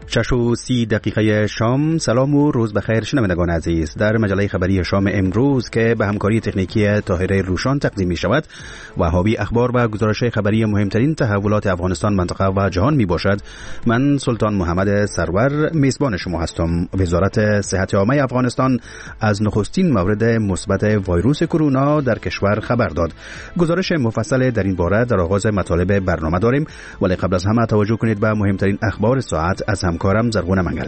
6:30 شام. سلام و روز بخیر شنوندگان عزیز. در مجله خبری شام امروز که به همکاری تکنیکی طاهره روشان تقدیم می شود و حاوی اخبار و گزارش خبری مهمترین تحولات افغانستان، منطقه و جهان می باشد، من سلطان محمد سرور میزبان شما هستم. وزارت صحت عامه افغانستان از نخستین مورد مثبت ویروس کرونا در کشور خبر داد. گزارش مفصل در این باره در آغاز مطالب برنامه داریم، ولی قبل از همه توجه کنید به مهمترین اخبار ساعت از همکارم زرغون منگل.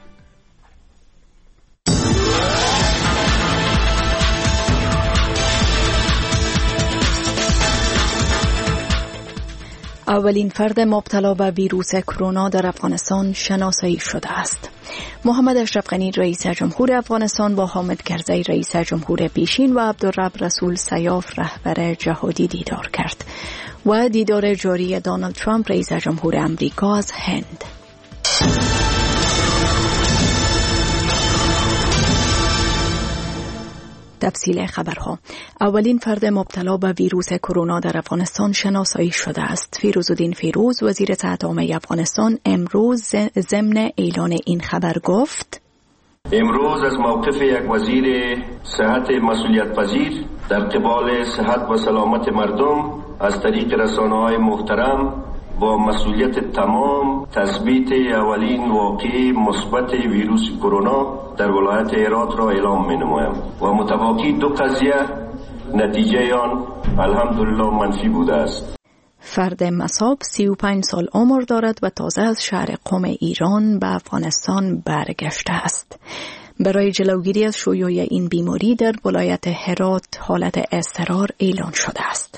اولین فرد مبتلا به ویروس کرونا در افغانستان شناسایی شده است. محمد اشرف غنی رئیس جمهور افغانستان با حامد کرزی رئیس جمهور پیشین و عبدالرب رسول سیاف رهبر جهادی دیدار کرد و دیدار جاری دونالد ترامپ رئیس جمهور امریکا از هند. تفصیل خبرها. اولین فرد مبتلا به ویروس کرونا در افغانستان شناسایی شده است. فیروزالدین فیروز وزیر صحت عامه افغانستان امروز ضمن اعلان این خبر گفت: امروز از موقف یک وزیر صحت مسئولیت پذیر در قبال صحت و سلامت مردم از طریق رسانه‌های محترم با مسئولیت تمام تثبیت اولین واقعه مثبت ویروس کرونا در ولایت هرات را اعلام می‌نمایم و متواقی دو قضیه نتیجه آن الحمدلله منفی بوده است. فرد مصاب 35 سال عمر دارد و تازه از شهر قم ایران به افغانستان برگشته است. برای جلوگیری از شیوع این بیماری در ولایت هرات حالت اضطرار اعلان شده است.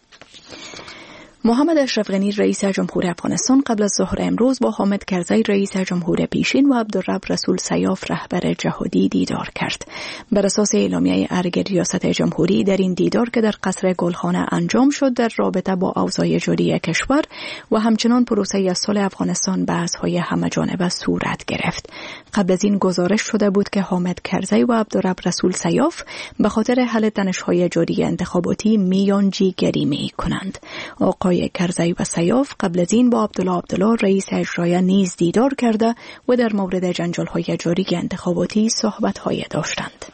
محمد اشرف غنی رئیس جمهور افغانستان قبل از ظهر امروز با حامد کرزی رئیس جمهور پیشین و عبدالرب رسول سیاف رهبر جهادی دیدار کرد. بر اساس اعلامیه ارگ ریاست جمهوری، در این دیدار که در قصر گلخانه انجام شد در رابطه با اوضاع جاری کشور و همچنان پروسه صلح افغانستان بحث‌های همه‌جانبه صورت گرفت. قبل از این گزارش شده بود که حامد کرزی و عبدالرب رسول سیاف به خاطر حل تنش‌های جاری انتخاباتی میانجیگری می‌کنند. آقای کرزی و سیاف قبل از این با عبدالله رئیس اجرایی نیز دیدار کرده و در مورد جنجال‌های جاری انتخاباتی صحبت‌های داشتند.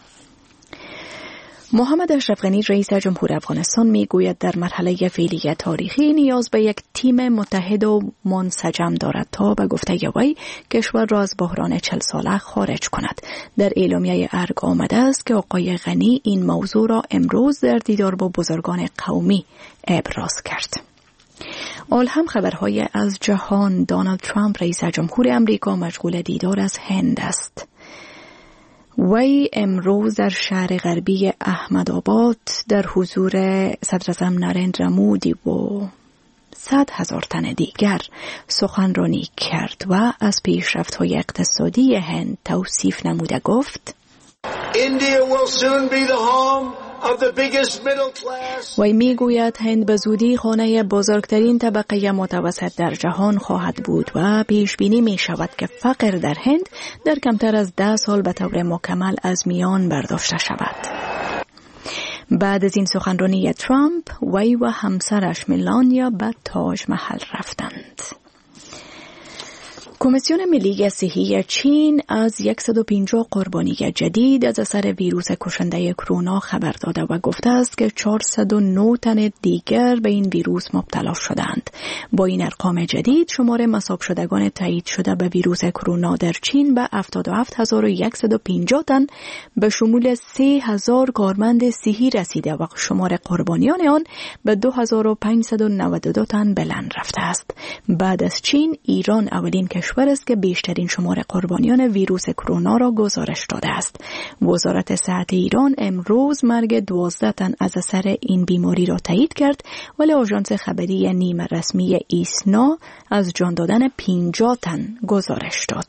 محمد اشرف غنی رئیس جمهور افغانستان میگوید در مرحله فعلی تاریخی نیاز به یک تیم متحد و منسجم دارد تا به گفته وی کشور را از بحران 40 ساله خارج کند. در اعلامیه ارگ آمده است که آقای غنی این موضوع را امروز در دیدار با بزرگان قومی ابراز کرد. آل هم خبرهای از جهان. دونالد ترامپ رئیس جمهور امریکا مشغول دیدار از هند است. وی امروز در شهر غربی احمدآباد در حضور صدر اعظم نریندرا مودی و 100,000 تن دیگر سخنرانی کرد و از پیشرفت‌های اقتصادی هند توصیف نموده گفت: India will soon be the home of the biggest middle class. وی میگوید هند به زودی خانه بزرگترین طبقه متوسط در جهان خواهد بود و پیش بینی می شود که فقر در هند در کمتر از 10 سال به طور مکمل از میان برداشته شود. بعد از این سخنرانی ترامپ، وی و همسرش ملانیا به تاج محل رفتند. کمیسیون ملی صحی چین از 150 قربانی جدید از اثر ویروس کشنده کرونا خبر داده و گفته است که 409 تن دیگر به این ویروس مبتلا شدند. با این ارقام جدید شمار مصاب شدگان تایید شده به ویروس کرونا در چین به 77,150 تن به شمول 3,000 کارمند صحی رسیده و شمار قربانیان آن به 2,592 تن بلند رفته است. بعد از چین، ایران اولین کشور است که بیشترین شمار قربانیان ویروس کرونا را گزارش داده است. وزارت صحت ایران امروز مرگ 12 تن از اثر این بیماری را تایید کرد، ولی آژانس خبری نیمه رسمی ایسنا از جان دادن 50 تن گزارش داد.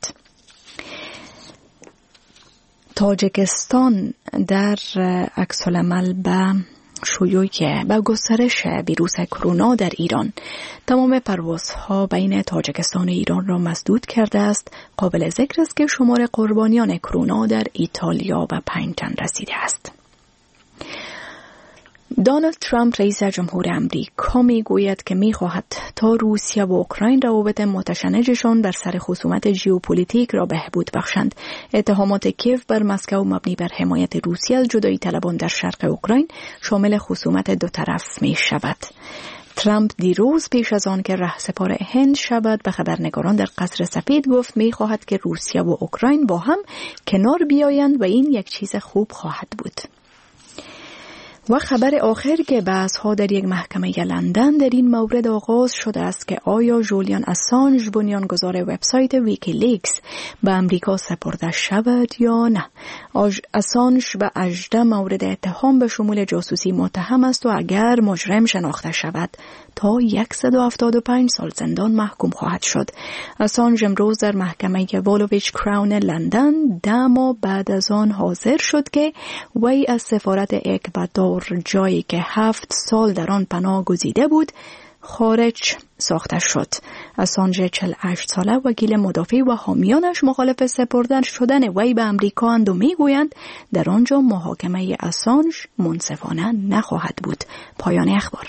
تاجیکستان در عکس‌العمل به گسترش ویروس کرونا در ایران تمام پروازها بین تاجیکستان و ایران را مسدود کرده است. قابل ذکر است که شمار قربانیان کرونا در ایتالیا به 5 تن رسیده است. دونالد ترامپ رئیس جمهور امریکا میگوید که میخواهد تا روسیه و اوکراین روابط متشنجشان در سر خصومت ژئوپلیتیک را بهبود بخشند. اتهامات کیف بر مسکو مبنی بر حمایت روسیه از جدایی طلبان در شرق اوکراین شامل خصومت دو طرف می شود. ترامپ دیروز پیش از آن که رهسپار هند شود به خبرنگاران در قصر سفید گفت میخواهد که روسیه و اوکراین با هم کنار بیایند و این یک چیز خوب خواهد بود. و خبر آخر که بحث‌ها در یک محکمه لندن در این مورد آغاز شده است که آیا جولیان اسانژ بنیانگذار وبسایت ویکیلیکس به امریکا سپرده شود یا نه. اسانژ به 18 مورد اتهام به شمول جاسوسی متهم است و اگر مجرم شناخته شود تا 175 سال زندان محکوم خواهد شد. اسانژ امروز در محکمه والویچ کراون لندن 10 ماه بعد از آن حاضر شد که وی از سفارت اکوادور جایی که 7 سال در آن پناه گزیده بود خارج ساخته شد. اسانژ 48 ساله وکیل مدافع و حامیانش مخالف سپردن شدن وی به امریکا اند و میگویند در آنجا محاکمه اسانژ منصفانه نخواهد بود. پایان اخبار.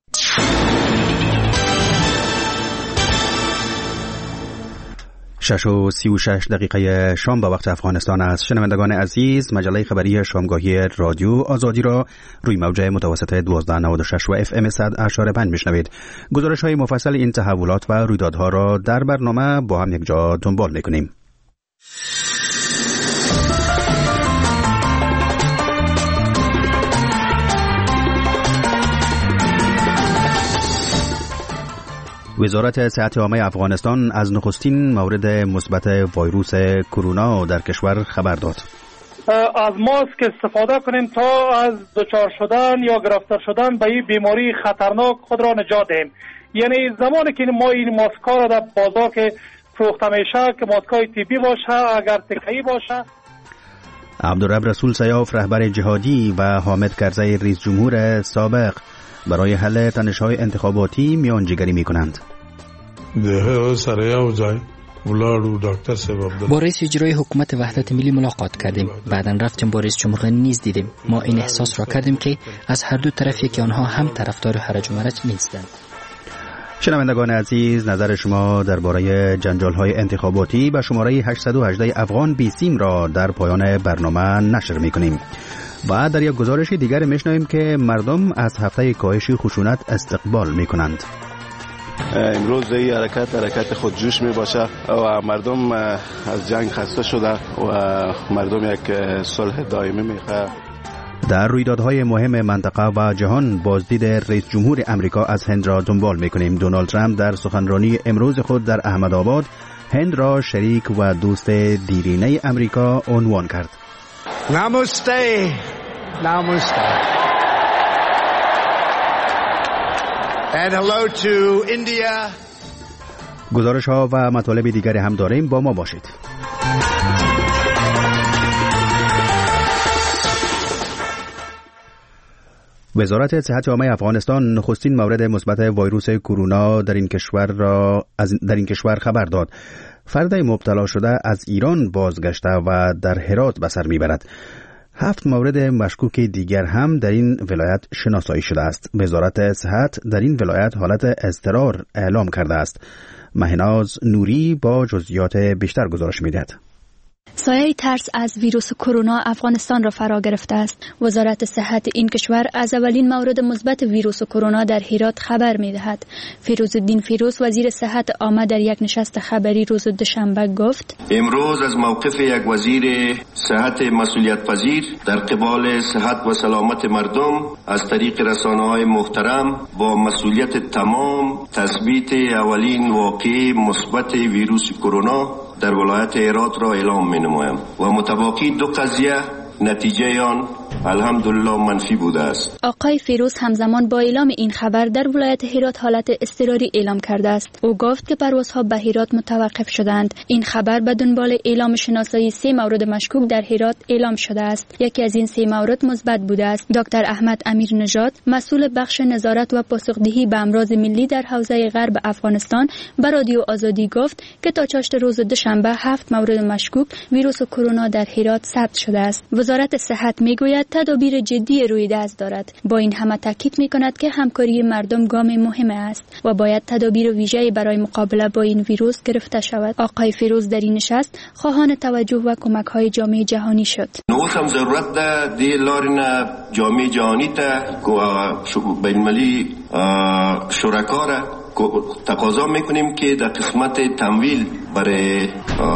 6:36 شام به وقت افغانستان است. شنوندگان عزیز، مجله خبری شامگاهی رادیو آزادی را روی موج متوسط 1296 و FM 100.5 میشنوید. گزارش‌های مفصل این تحولات و رویدادها را در برنامه با هم یک جا دنبال می‌کنیم. وزارت صحت عامه افغانستان از نخستین مورد مثبت ویروس کرونا در کشور خبر داد. از ماسک استفاده کنیم تا از دچار شدن یا گرفتار شدن به این بیماری خطرناک خود را نجات دهیم. یعنی زمانی که ما این ماسک‌ها را در بازار که فروخته میشه که ماسک‌های طبی باشه، اگر تکه‌ای باشه. عبدالرب رسول سیاف رهبر جهادی و حامد کرزی رئیس جمهور سابق برای حل تنش‌های انتخاباتی میانجیگری می‌کنند. با رئیس اجرایی حکومت وحدت ملی ملاقات کردیم. بعداً رفتیم با رئیس جمهور نیز دیدیم. ما این احساس را کردیم که از هر دو طرفی که آنها هم طرفدار هرج و مرج نیستند. شنوندگان عزیز، نظر شما درباره جنجال‌های انتخاباتی به شماره 818 افغان بیسیم را در پایان برنامه نشر می‌کنیم. و در یک گزارش دیگر میشنویم که مردم از هفته کاهش خشونت استقبال میکنند. امروز این حرکت خودجوش می باشه و مردم از جنگ خسته شده و مردم یک صلح دائمی میخواد. در رویدادهای مهم منطقه و جهان بازدید رئیس جمهور امریکا از هند را دنبال میکنیم. دونالد ترامپ در سخنرانی امروز خود در احمدآباد هند را شریک و دوست دیرینه امریکا عنوان کرد. Namaste. Namaste. And hello to India. گزارش ها و مطالب دیگری هم داریم، با ما باشید. وزارت صحت عامه افغانستان نخستین مورد مثبت ویروس کرونا در این کشور خبر داد. فرد مبتلا شده از ایران بازگشته و در هرات به سر میبرد. 7 مورد مشکوک دیگر هم در این ولایت شناسایی شده است. وزارت صحت در این ولایت حالت اضطرار اعلام کرده است. مهناز نوری با جزئیات بیشتر گزارش میدهد. سایه ترس از ویروس کرونا افغانستان را فرا گرفته است. وزارت صحت این کشور از اولین مورد مثبت ویروس کرونا در هرات خبر می‌دهد. فیروزالدین فیروز وزیر صحت عامه در یک نشست خبری روز دوشنبه گفت: امروز از موقف یک وزیر صحت مسئولیت پذیر در قبال صحت و سلامت مردم از طریق رسانه‌های محترم با مسئولیت تمام تثبیت اولین واقعه مثبت ویروس کرونا در ولایت هرات را اعلام می‌نمایم و متواقی 2 قضیه نتیجه آن الحمدلله منفی بوده است. آقای فیروز همزمان با اعلام این خبر در ولایت هرات حالت اضطراری اعلام کرده است. او گفت که پروازها به هرات متوقف شدند. این خبر به دنبال اعلام شناسایی 3 مورد مشکوک در هرات اعلام شده است. یکی از این 3 مورد مثبت بوده است. دکتر احمد امیر نژاد مسئول بخش نظارت و پاسخدهی به امراض ملی در حوزه غرب افغانستان به رادیو آزادی گفت که تا چاشت روز دوشنبه 7 مورد مشکوک ویروس کرونا در هرات ثبت شده است. وزارت صحت میگوید تدابیر جدی روی دست دارد. با این همه تاکید می‌کند که همکاری مردم گام مهم است و باید تدابیر ویژه‌ای برای مقابله با این ویروس گرفته شود. آقای فیروز در این نشست خواهان توجه و کمک‌های جامعه جهانی شد. نوسم ضرورت ده دی لارنا جامعه جهانی ته بین‌المللی شرکا را تقاضا میکنیم که در قسمت تمویل برای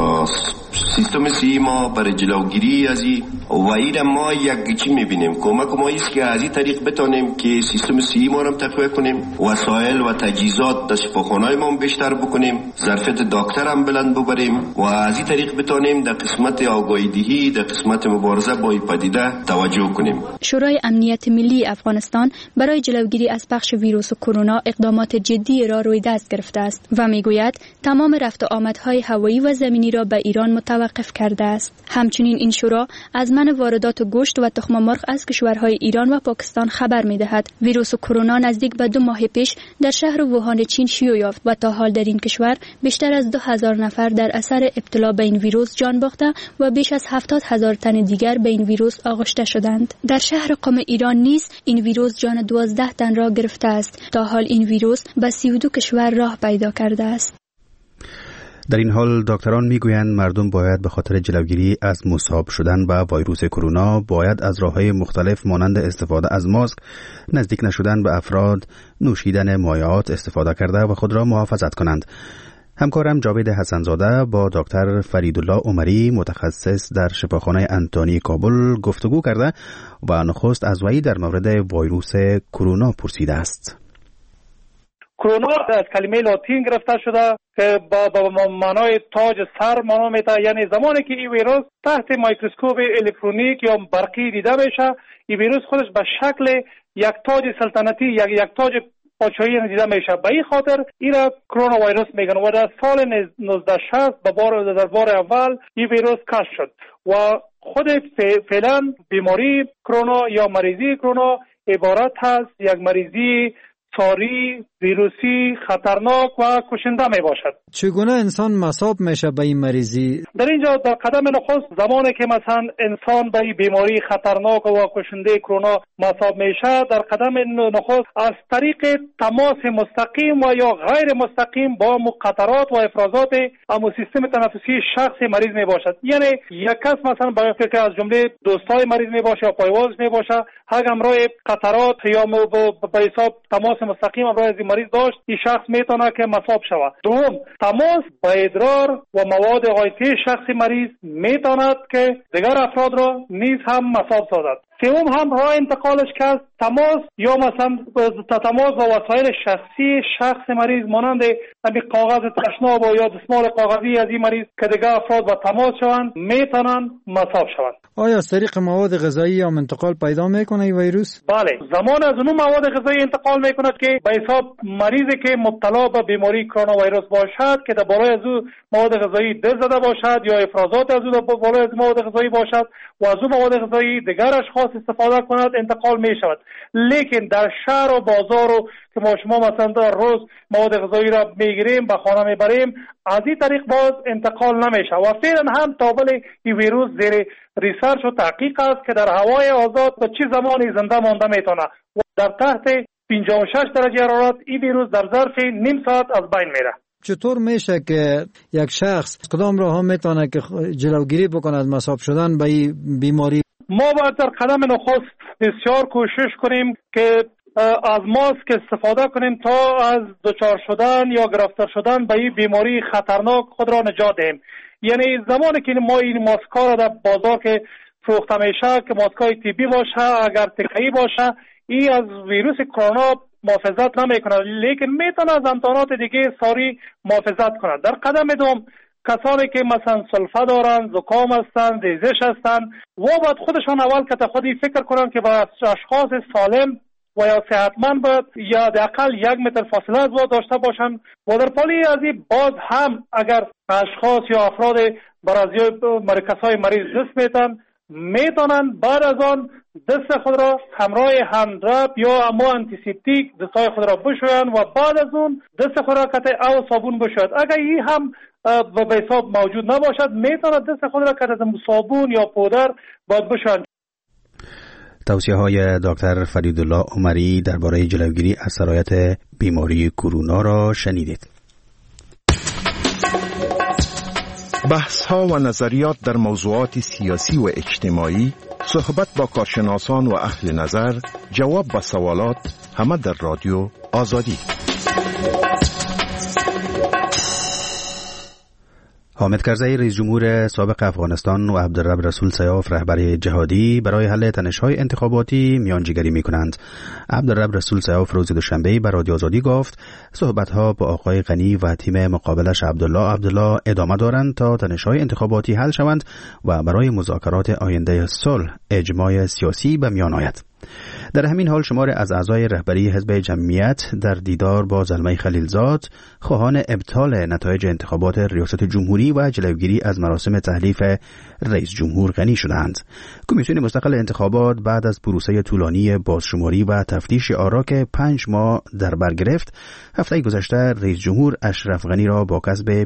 سیستم سی ما برای جلوگیری از این و این ما یک چی میبینیم کمک ما ایست که از این طریق بتانیم که سیستم سی ما رو تقویت کنیم، وسایل و تجهیزات در شفاخانه‌های ما بیشتر بکنیم، ظرفیت دکتر هم بلند ببریم و از این طریق بتانیم در قسمت آگاهی دهی در قسمت مبارزه با این پدیده توجه کنیم. شورای امنیت ملی افغانستان برای جلوگیری از پخش ویروس کرونا اقدامات جدی را روی دست گرفته است و میگوید تمام رفت و آمدهای هوایی و زمینی را به ایران متوقف کرده است. همچنین این شورا از منع واردات گوشت و تخم مرغ از کشورهای ایران و پاکستان خبر می‌دهد. ویروس کرونا نزدیک به 2 ماه پیش در شهر ووهان چین شیوع یافت و تا حال در این کشور بیشتر از 2000 نفر در اثر ابتلا به این ویروس جان باخته و بیش از 70,000 تن دیگر به این ویروس آغشته شدند. در شهر قم ایران نیز این ویروس جان 12 تن را گرفته است. تا حال این ویروس به 32 کشور راه پیدا کرده است. در این حال دکتران میگویند مردم باید به خاطر جلوگیری از مصاب شدن به ویروس کرونا باید از راه‌های مختلف مانند استفاده از ماسک، نزدیک نشدن به افراد، نوشیدن مایعات استفاده کرده و خود را محافظت کنند. همکارم جاوید حسنزاده با دکتر فریدالله عمری متخصص در شفاخانه انتونی کابل گفتگو کرده و نخست از وی در مورد ویروس کرونا پرسیده است. کرونا از کلمه لاتین گرفته شده که با معنای تاج سر معنا میده، یعنی زمانی که این ویروس تحت میکروسکوپ الکترونیک یا برقی دیده بشه، این ویروس خودش به شکل یک تاج سلطنتی یک تاج پادشاهی دیده میشه. به این خاطر این را کرونا ویروس میگن و در سال 1960 در بار اول این ویروس کشف شد و خود فعلا بیماری کرونا یا مریضی کرونا عبارت هست یک مریضی ساری، ویروسی، خطرناک و کشنده می باشد. چگونه انسان مصاب میشه به این مریضی؟ در اینجا در قدم نخست زمانی که مثلا انسان به این بیماری خطرناک و کشنده کرونا مصاب میشه، در قدم نخست از طریق تماس مستقیم و یا غیر مستقیم با قطرات و افرازات اما سیستم تنفسی شخص مریض می باشد. یعنی یک کس مثلا که از جمله دوستای مریض می باشه یا پایوازش می باشه، اگر همراه قطرات یا به حساب تماس مستقیم امروز مریض داشت، این شخص میتونه که مصاب شود. دوم، تماس با ادرار و مواد غایطی شخص مریض میتواند که دیگر افراد را نیز هم مصاب سازد. سوم هم راه انتقالش که تماس یا مثلا تماس با وسایل شخصی شخص مریض مانند همین کاغذ تشناب یا دستمال کاغذی از این مریض که دیگر افراد با تماس شوند میتونن مصاب شوند. آیا از طریق مواد غذایی هم انتقال پیدا میکنه این ویروس؟ بله، زمان از اون مواد غذایی انتقال میکند که به حساب مریضی که مبتلا به بیماری کرونا ویروس باشد که در بالای از او مواد غذایی دست زده باشد یا افرازات از او در بالای از مواد غذایی باشد و از اون مواد غذایی دیگر اشخاص استفاده کند انتقال می شود. لیکن در شهر و بازار و که ما شما مثلا در روز مواد غذایی را میگیریم به خانه میبریم، از این طریق باز انتقال نمیشه و فعلا هم تابل این ویروس زیر ریسرچ و تحقیق است که در هوای آزاد به چه زمانی زنده مانده میتونه و در تحت 56 درجه حرارت این ویروس در ظرف نیم ساعت از بین میره. چطور میشه که یک شخص کدام راه ها میتونه که جلوگیری بکنه از مصاب شدن به این بیماری؟ ما باید در قدم نخست بسیار کوشش کنیم که از ماسک استفاده کنیم تا از دچار شدن یا گرفتار شدن به این بیماری خطرناک خود را نجات دهیم. یعنی زمانی که ما این ماسک‌ها را در بازار که فروخته میشه که ماسک‌های طبی باشه، اگر تکه‌ای باشه، این از ویروس کرونا محافظت نمیکنه، لیکن میتونه از امتحانات دیگه ساری محافظت کنه. در قدم دوم کسانی که مثلا سلفه دارن، زکام هستن، دیزش هستن و باید خودشان اول که خودی فکر کنن که با اشخاص سالم و یا صحتمند باید یا حداقل 1 متر فاصله از باید داشته باشن و در پالی از این باز هم اگر اشخاص یا افراد برازی کسای مریض دست میتن میتونن بعد از آن دست خود را همراه هندرب یا اما انتیسپتیک دستای خود را بشوین و بعد از اون دست خود را کته او صابون بشوید. اگر این هم به حساب موجود نباشد میتونه دست خود را کته صابون یا پودر باید بشوین. توصیه‌های دکتر فریدالله عمری درباره جلوگیری از سرایت بیماری کرونا را شنیدید. بحث‌ها و نظریات در موضوعات سیاسی و اجتماعی، صحبت با کارشناسان و اهل نظر، جواب به سوالات، همه در رادیو آزادی. حامد کرزی رئیس جمهور سابق افغانستان و عبدالرب رسول سیاف رهبر جهادی برای حل تنش‌های انتخاباتی میانجیگری می‌کنند. عبدالرب رسول سیاف روز دوشنبه بر رادیو آزادی گفت صحبت‌ها با آقای غنی و تیم مقابلش عبدالله ادامه دارند تا تنش‌های انتخاباتی حل شوند و برای مذاکرات آینده صلح اجماع سیاسی به میان آید. در همین حال شمار از اعضای رهبری حزب جمعیت در دیدار با زلمه خلیلزاد خواهان ابطال نتایج انتخابات ریاست جمهوری و جلوگیری از مراسم تحلیف رئیس جمهور غنی شدند. کمیسیون مستقل انتخابات بعد از پروسه طولانی بازشماری و تفتیش آرا که 5 ماه در بر گرفت، هفته گذشته رئیس جمهور اشرف غنی را با کسب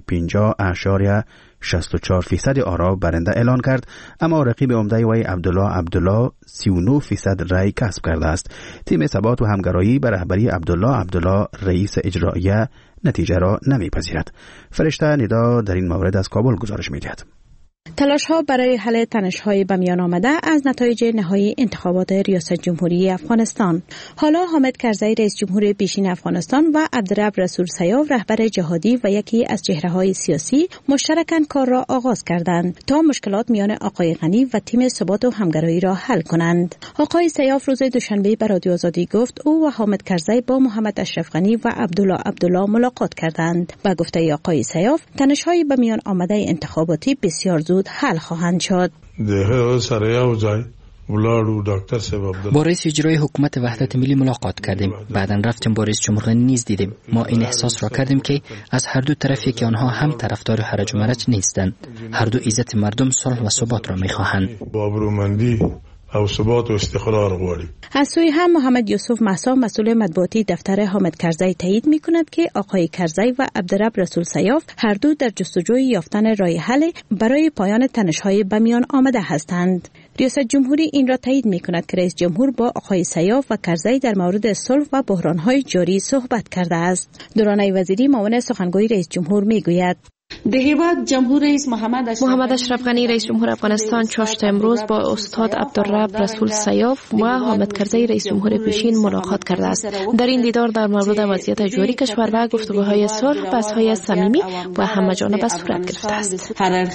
50.64% آرا برنده اعلان کرد، اما رقیب عمده وی عبدالله 39% رای کسب کرده است. تیم ثبات و همگرایی به رهبری عبدالله رئیس اجرایی نتیجه را نمیپذیرد. فرشته ندا در این مورد از کابل گزارش می‌دهد. تلاش‌ها برای حل تنش‌های به میان آمده از نتایج نهایی انتخابات ریاست جمهوری افغانستان. حالا حامد کرزی رئیس جمهور پیشین افغانستان و عبدالرب رسول سیاف رهبر جهادی و یکی از چهره‌های سیاسی مشترکاً کار را آغاز کردند تا مشکلات میان آقای غنی و تیم ثبات و همگرایی را حل کنند. آقای سیاف روز دوشنبه به رادیو آزادی گفت او و حامد کرزی با محمد اشرف غنی و عبدالله ملاقات کردند. با گفته آقای سیاف تنش‌های به میان آمده انتخاباتی بسیار زود حل خواهند شد. با رئیس اجرایی حکومت وحدت ملی ملاقات کردیم. بعداً رفتیم با رئیس جمهور غنی نیز دیدیم. ما این احساس را کردیم که از هر دو طرفی که آنها هم طرفدار هرج و مرج نیستند. هر دو عزت مردم، صلح و ثبات را می‌خواهند. او ثبات و استقرار غواړي. از سوی هم محمد یوسف محسا مسئول مطبوعاتی دفتر حامد کرزی تایید می‌کند که آقای کرزی و عبدالرب رسول سیاف هر دو در جستجوی یافتن راه حل برای پایان تنش‌های به میان آمده هستند. ریاست جمهوری این را تایید می‌کند که رئیس جمهور با آقای سیاف و کرزی در مورد صلح و بحران‌های جاری صحبت کرده است. دورانه وزیری معاون سخنگوی رئیس جمهور می‌گوید محمد اشرف غنی رئیس جمهور افغانستان چاشت امروز با استاد عبدالرب رسول سیاف و حامد کرزی رئیس جمهور پیشین ملاقات کرده است. در این دیدار در مورد وضعیت جاری کشور و گفتگوهای صلح بحث‌های صمیمی و همه‌جانبه صورت گرفته است.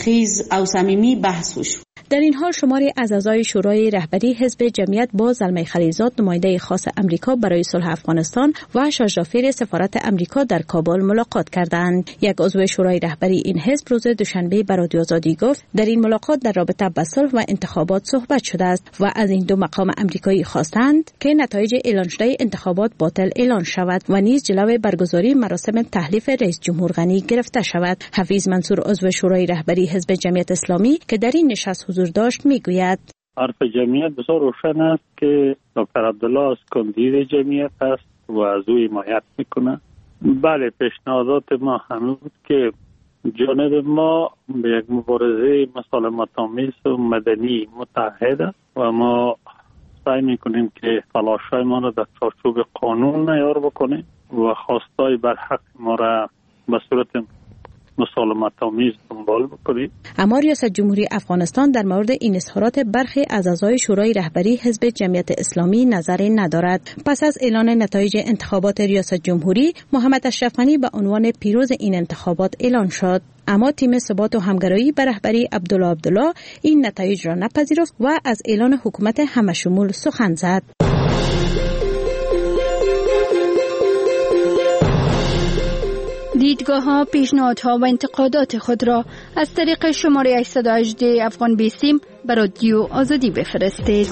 در این حال شماری از اعضای شورای رهبری حزب جمعیت با زلمه خلیلزاد نماینده خاص امریکا برای صلح افغانستان و شاژدافیر سفارت امریکا در کابل ملاقات کردند. یک عضو شورای رهبری این حزب روز دوشنبه به رادیو آزادی گفت در این ملاقات در رابطه با صلح و انتخابات صحبت شده است و از این دو مقام امریکایی خواستند که نتایج اعلان شده انتخابات باطل اعلان شود و نیز جلوی برگزاری مراسم تحلیف رئیس جمهور غنی گرفته شود. حفیظ منصور عضو شورای رهبری حزب جمعیت اسلامی که در این نشست حضور داشت میگوید حرف جمعیت بسیار روشن است که دکتر عبدالله از کاندید جمعیت است و از او حمایت میکنه. بله، پیشنهادات ما همین بود که جانب ما به یک مبارزه مسالمت‌آمیز و مدنی متحد است و ما سعی میکنیم که تلاش‌های ما را در چارچوب قانون معیار بکنیم و خواستای بر حق ما را به صورت مسالمت‌آمیز دنبال بکنیم. اما ریاست جمهوری افغانستان در مورد این اظهارات برخی از اعضای شورای رهبری حزب جمعیت اسلامی نظری ندارد. پس از اعلان نتایج انتخابات ریاست جمهوری، محمد اشرف غنی به عنوان پیروز این انتخابات اعلان شد. اما تیم ثبات و همگرایی به رهبری عبدالله این نتایج را نپذیرفت و از اعلان حکومت همه‌شمول سخن زد. دیدگاه‌ها، پیشنهادها و انتقادات خود را از طریق شماره 818 افغان بیسیم به رادیو آزادی بفرستید.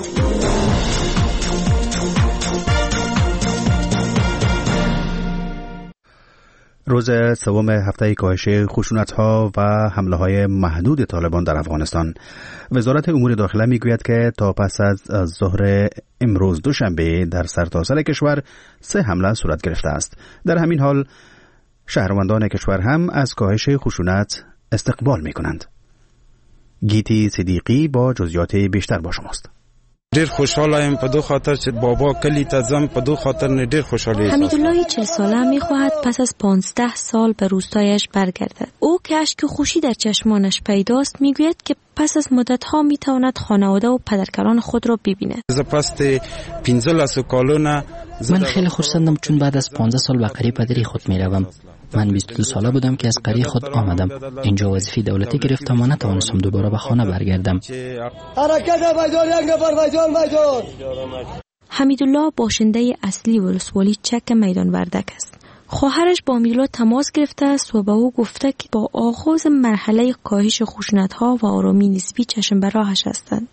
روز سوم هفته کاهش خشونت‌ها و حمله‌های محدود طالبان در افغانستان، وزارت امور داخله میگوید که تا پس از ظهر امروز دوشنبه در سرتاسر کشور 3 حمله صورت گرفته است. در همین حال شهروندان کشور هم از کاهش خشونت استقبال می‌کنند. گیتی صدیقی با جزئیات بیشتر با شماست. ډیر خوشحالم په دو خاطر چې بابا کلی ته زم په دو خاطر نه ډیر خوشحالی. حمیدالله 40 ساله می‌خواهد پس از 15 سال به روستایش برگردد. او که اشک خوشی در چشمانش پیداست میگوید که پس از مدت‌ها میتواند خانواده و پدرکلان خود را ببیند. من خیلی خرسندم چون بعد از 15 سال به قریه پدری خود میروم. من 22 ساله بودم که از قریه خود آمدم. اینجا وظیفه دولتی گرفتم و نتوانستم دوباره به خانه برگردم. حمیدالله باشنده اصلی ولسوالی چک میدان وردک است. خواهرش با حمیدالله تماس گرفته است و به او گفته که با آغاز مرحله کاهش خشونت‌ها و آرامی نسبی چشم به راهش هستند.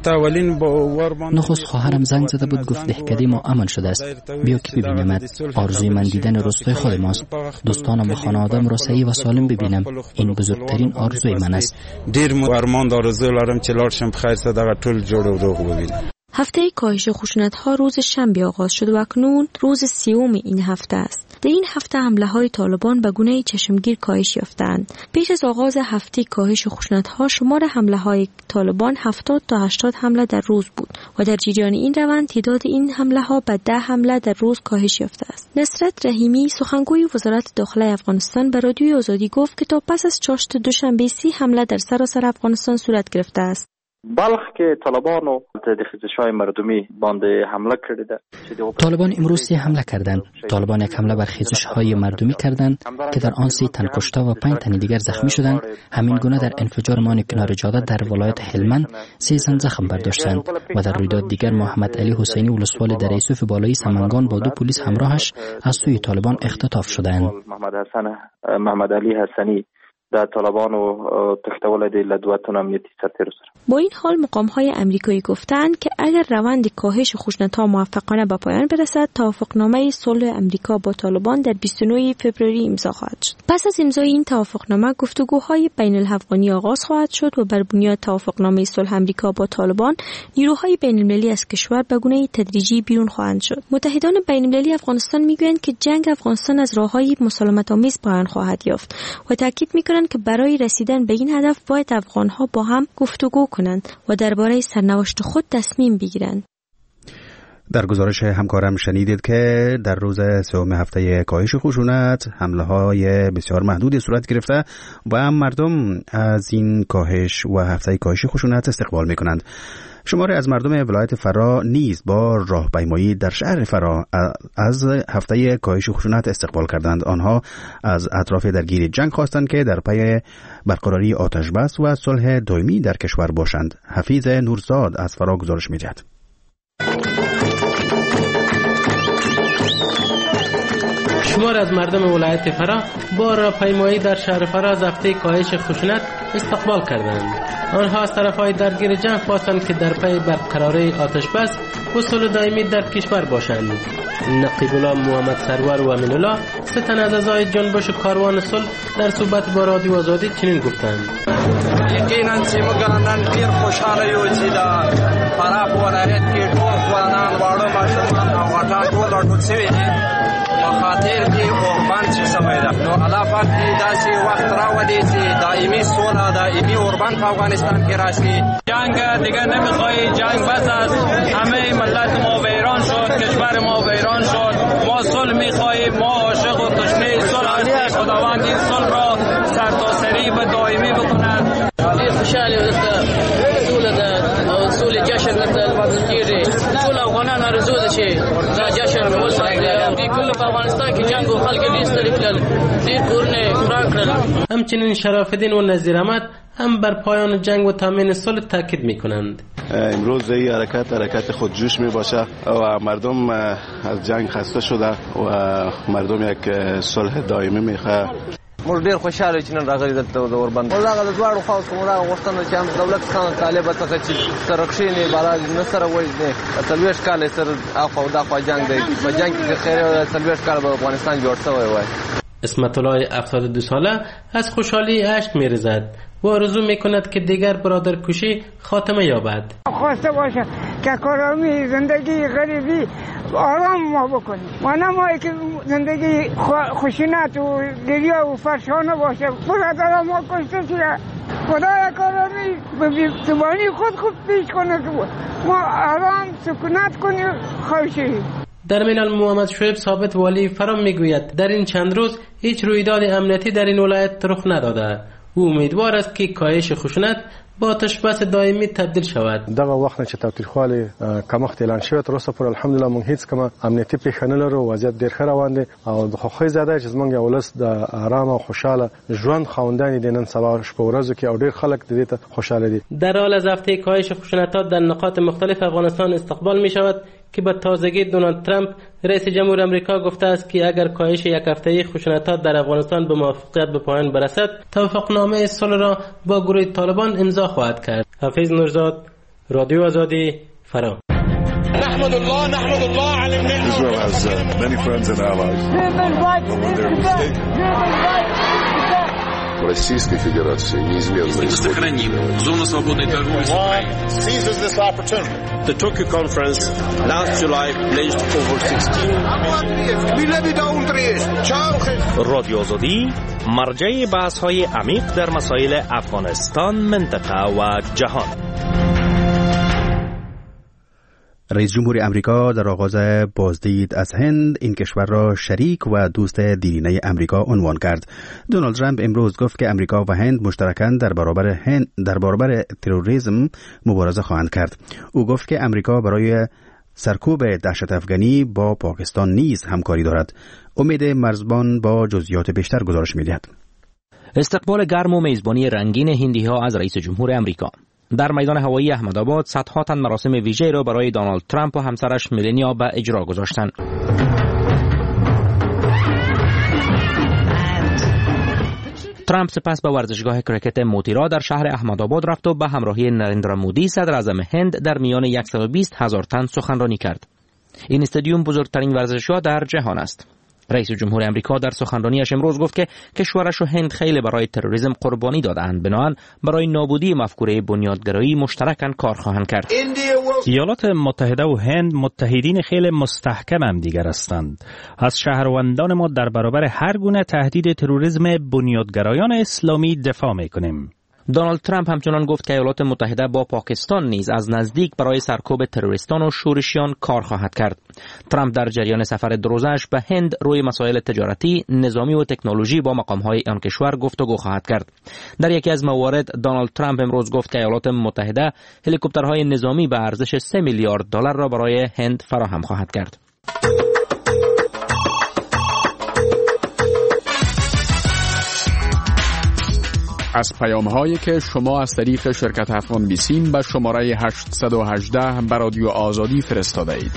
نخست خواهرم زنگ زده بود، گفت دهکده ما امن شده است، بیا که ببینمت. آرزوی من دیدن روستای خود ماست، دوستانم و خانواده‌ام را صحیح و سالم ببینم. این بزرگترین آرزوی من است. دیر ارمان آرزو لرم چې لاړ شم بخیر صدقه ټول جوړ و روغ ببینم. هفته کاهش خشونت‌ها روز شنبه آغاز شد و اکنون روز 30 این هفته است. در این هفته حمله‌های طالبان به گونه چشمگیر کاهش یافتند. پیش از آغاز هفته کاهش خشونت‌ها شمار حمله‌های طالبان 70 تا 80 حمله در روز بود و در جریان این روند تعداد این حمله‌ها به 10 حمله در روز کاهش یافته است. نصرت رحیمی سخنگوی وزارت داخله افغانستان به رادیوی آزادی گفت که تا پس از چاشت دوشنبه 30 حمله در سراسر افغانستان صورت گرفته است. بلخ که طالبانو د خیزش‌های مردمی باندې حمله کړې ده. طالبان امروز 3 حمله کردند. طالبان یک حمله بر خیزش‌های مردمی کردند که در آن 3 تن کشته و 5 تن دیگر زخمی شدند. همین گونه در انفجار مان کنار جاده در ولایت هلمند 3 زن زخم برداشتند و در رویداد دیگر محمد علی حسینی ولسوال در یوسف بالایی سمنگان با 2 پلیس همراهش از سوی طالبان اختطاف شدند. محمد علی حسینی در طالبانو تختول دی لدواتون امنیتی سرتر سر. با این حال مقام‌های امریکایی گفتند که اگر روند کاهش خشونت‌ها موفقانه به پایان برسد، توافقنامه صلح امریکا با طالبان در 29 فوریه امضا خواهد شد. پس از امضای این توافقنامه گفتگوهای بین الافغانی آغاز خواهد شد و بر بنیاد توافقنامه صلح امریکا با طالبان نیروهای بین‌المللی از کشور به گونه تدریجی بیرون خواهند شد. متحدان بین‌المللی افغانستان میگویند که جنگ افغانستان از راه‌های مسالمت‌آمیز پایان خواهد یافت و تاکید می‌کنند که برای رسیدن به این هدف باید افغان‌ها با هم گفتگو کنند و درباره سرنوشت خود تصمیم بگیرند. در گزارش همکارم شنیدید که در روز 3 هفته کاهش خشونت حمله‌های بسیار محدودی صورت گرفته و مردم از این کاهش و هفته کاهش خشونت استقبال می‌کنند. شماری از مردم ولایت فرا نیز با راهپیمایی در شهر فرا از هفته کاهش خشونت استقبال کردند. آنها از اطراف درگیری جنگ خواستند که در پی برقراری آتش بس و صلح دائمی در کشور باشند. حفیظ نورزاد از فرا گزارش می‌دهد. شمار از مردم ولایت فرا با راهپیمایی در شهر فرا از هفته کاهش خشونت استقبال کردند. آنها از طرفهای درگیر جنگ خواستند که در پی برقراری آتش بس و صلح دائمی در کشور باشند. نقیب الله محمد سرور و امین الله 3 تن از اعضای جنبش کاروان صلح در صحبت با رادیو آزادی چنین گفتند: یقینا چې موږ نن ډیر خوشاله یو چې دا فرا په ولایت کې ټول ځوانان واړه ماشومان او غټان ټول راټول شوي دي په خاطر دې قربان چې سوی ده. نو الله پاک دې داسې وخت راولي چې دائمي صلح دائمي قربان په افغانستان کې راشي. جنگ دیگه نمیخوای، جنگ بس است، همه ملت ما ویران شد، کشور ما ویران شد. ما صلح میخواهیم، ما عاشق و تشنه صلح هستیم. خداوند این صلح را سرتاسری و دائمی بکند. خوشحالی صلح جشن الفجیری ټول افغانان آرزو ده چې دا جشن ولمانځي. په ټول افغانستان کې جنگ او خلک ډېر ستړي کړل، ډېر کورونه وران کړل. همچنین شرف الدین و نذیر احمد هم بر پایان جنگ و تامین صلح تاکید میکنند. امروز این حرکت خودجوش می باشه و مردم از جنگ خسته شده و مردم یک صلح دائمی میخواه. موږ ډیر خوشاله چې نن راغلي دلته د اوربند. موږ هغه د دواړو خواو څخه موږ غوښتنه چې هم دولت څخه طالب څخه چې ترخښینې بارا نه سره وځي 30 کال سره اخو دا خو جنگ دی. په جنگ کې خیر 30 کال به افغانستان جوړ شوی وای. اسمت الله 72 ساله از خوشحالی اشک می‌ریزد و آرزو می‌کند که دیگر برادر کشی خاتمه یابد. خواسته باشه که کارامی زندگی غریبی آرام ما بکنیم. ما نمایی که زندگی خشونت و گریه و فرشانه باشه. برادر ما کشته شده خدای کرامی به زبانی خود پیش کنه که ما آرام سکونت کنیم خواهشی. در ملل محمد شعیب ثابت والی فرام میگوید در این چند روز هیچ رویداد امنیتی در این ولایت رخ نداده. او امیدوار است که کاهش خشونت با آتش بس دائمی تبدیل شود. دغه وخت نه چې تاوتریخوالی کمښت اعلان شوی تر اوسه پورې الحمدلله موږ هیڅ کومه امنیتي پیښه نه لرو. وضعیت ډېر ښه روان دی او د خوښۍ زیاده چې زموږ ولس د آرام او خوشاله ژوند خاوندان دي نن سبا شپه ورځو کې او ډېر خلک د دې ته خوشاله دي. در حال از هفته کاهش خشونت‌ها در نقاط مختلف افغانستان استقبال می شود که به تازگی دونالد ترامپ رئیس جمهور آمریکا گفته است که اگر کاهش یک هفته‌ای خشونت‌ها در افغانستان به موافقت به پایان برسد توافقنامه صلح را با گروه طالبان امضا خواهد کرد. حفیظ نورزاد، رادیو آزادی، فرا. نحمد الله على النعمة. Israel has many friends and allies. When they're mistaken. Российской Федерации неизменно сохраним зону свободной торговли с Украиной. Seizes this opportunity. The Tokyo conference last July pledged over 16 رادیو آزادی مرجع بحث‌های عمیق در مسائل افغانستان، منطقه و جهان. رئیس جمهور امریکا در آغاز بازدید از هند این کشور را شریک و دوست دیرینه امریکا عنوان کرد. دونالد ترامپ امروز گفت که امریکا و هند مشترکاً در برابر تروریسم مبارزه خواهند کرد. او گفت که امریکا برای سرکوب دهشت افغانی با پاکستان نیز همکاری دارد. امید مرزبان با جزئیات بیشتر گزارش می‌دهد. استقبال گرم و میزبانی رنگین هندی‌ها از رئیس جمهور امریکا. در میدان هوایی احمدآباد صدها تن مراسم ویژه‌ای را برای دونالد ترامپ و همسرش ملانیا به اجرا گذاشتند. ترامپ سپس به ورزشگاه کرکت موتیرا در شهر احمدآباد رفت و به همراهی نریندرا مودی صدر اعظم هند در میان 120,000 تن سخنرانی کرد. این استادیوم بزرگترین ورزشگاه در جهان است. رئیس جمهور امریکا در سخنرانیش امروز گفت که کشورش و هند خیلی برای تروریسم قربانی دادند، بنابراین برای نابودی مفکوره بنیادگرایی مشترکاً کار خواهند کرد. ایالات متحده و هند متحدین خیلی مستحکم هم دیگر هستند. از شهروندان ما در برابر هر گونه تهدید تروریسم بنیادگرایان اسلامی دفاع می‌کنیم. دونالد ترامپ همچنان گفت که ایالات متحده با پاکستان نیز از نزدیک برای سرکوب تروریستان و شورشیان کار خواهد کرد. ترامپ در جریان سفر دروزش به هند روی مسائل تجارتی، نظامی و تکنولوژی با مقام‌های آن کشور گفتگو خواهد کرد. در یکی از موارد دونالد ترامپ امروز گفت که ایالات متحده هلیکوپترهای نظامی به ارزش 3 میلیارد دلار را برای هند فراهم خواهد کرد. از پیام‌هایی که شما از طریق شرکت افغان بیسیم به شماره 818 به رادیو آزادی فرستاده اید.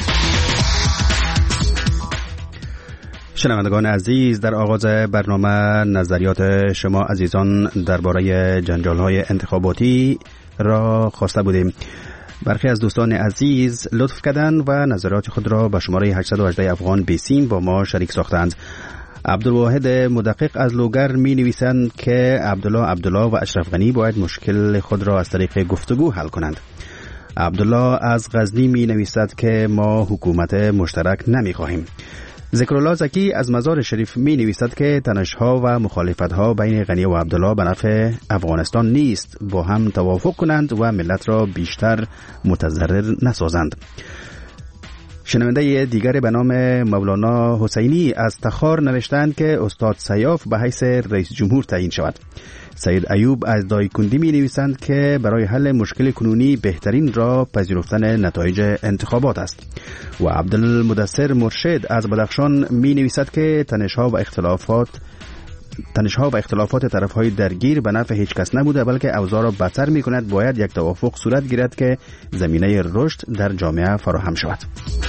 شنوندگان عزیز، در آغاز برنامه نظریات شما عزیزان درباره جنجال‌های انتخاباتی را خواسته بودیم. برخی از دوستان عزیز لطف کردند و نظریات خود را به شماره 818 افغان بیسیم با ما شریک ساختند. عبدالواحد مدقق از لوگر می نویسند که عبدالله و اشرف غنی باید مشکل خود را از طریق گفتگو حل کنند. عبدالله از غزنی می نویسد که ما حکومت مشترک نمی خواهیم. ذکرالله زکی از مزار شریف می نویسد که تنش‌ها و مخالفت‌ها بین غنی و عبدالله به نفع افغانستان نیست، با هم توافق کنند و ملت را بیشتر متضرر نسازند. شنونده دیگر به نام مولانا حسینی از تخار نوشتند که استاد سیاف به حیث رئیس جمهور تعیین شود. سید ایوب از دایکندی می نویسند که برای حل مشکل کنونی بهترین راه پذیرفتن نتایج انتخابات است. و عبدالمدثر مرشد از بدخشان می نویسد که تنش‌ها و اختلافات طرفهای درگیر به نفع هیچ کس نبوده، بلکه اوضاع را بدتر می کند. باید یک توافق صورت گیرد که زمینه رشد در جامعه فراهم شود.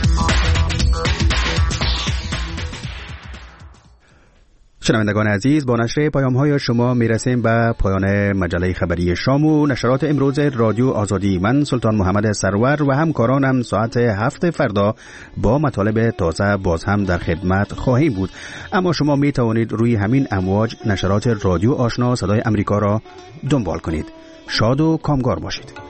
شنوندگان عزیز، با نشر پیام‌های شما میرسیم به پایان مجله خبری شام و نشرات امروز رادیو آزادی. من سلطان محمد سرور و همکارانم ساعت 7 فردا با مطالب تازه باز هم در خدمت خواهیم بود. اما شما می توانید روی همین امواج نشرات رادیو آشنا صدای امریکا را دنبال کنید. شاد و کامگار باشید.